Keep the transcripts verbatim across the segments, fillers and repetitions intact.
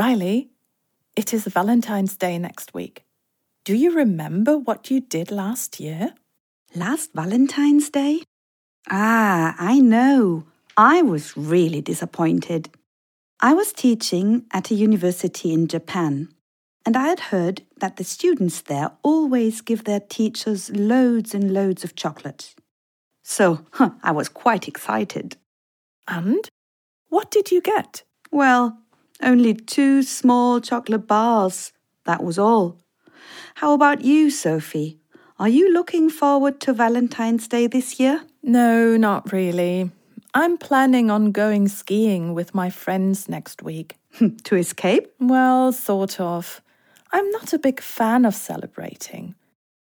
Riley, it is Valentine's Day next week. Do you remember what you did last year? Last Valentine's Day? Ah, I know. I was really disappointed. I was teaching at a university in Japan, and I had heard that the students there always give their teachers loads and loads of chocolate. So, huh, I was quite excited. And what did you get? Well, only two small chocolate bars. That was all. How about you, Sophie? Are you looking forward to Valentine's Day this year? No, not really. I'm planning on going skiing with my friends next week. To escape? Well, sort of. I'm not a big fan of celebrating.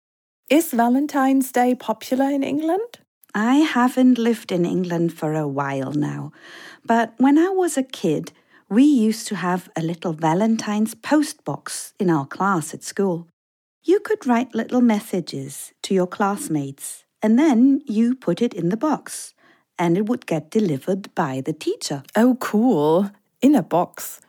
Is Valentine's Day popular in England? I haven't lived in England for a while now, but when I was a kid, we used to have a little Valentine's post box in our class at school. You could write little messages to your classmates, and then you put it in the box, and it would get delivered by the teacher. Oh, cool. In a box.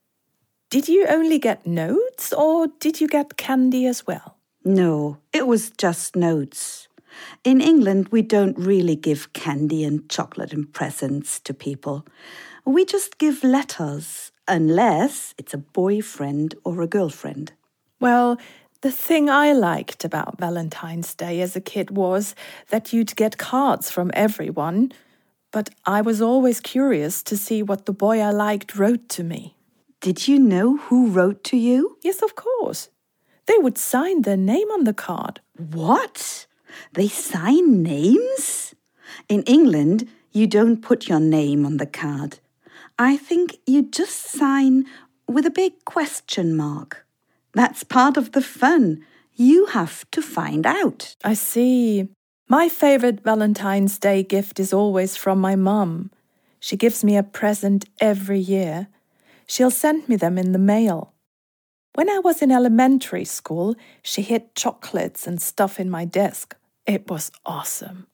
Did you only get notes, or did you get candy as well? No, it was just notes. In England, we don't really give candy and chocolate and presents to people. We just give letters, unless it's a boyfriend or a girlfriend. Well, the thing I liked about Valentine's Day as a kid was that you'd get cards from everyone, but I was always curious to see what the boy I liked wrote to me. Did you know who wrote to you? Yes, of course. They would sign their name on the card. What? They sign names? In England, you don't put your name on the card. I think you just sign with a big question mark. That's part of the fun. You have to find out. I see. My favorite Valentine's Day gift is always from my mum. She gives me a present every year. She'll send me them in the mail. When I was in elementary school, she hid chocolates and stuff in my desk. It was awesome.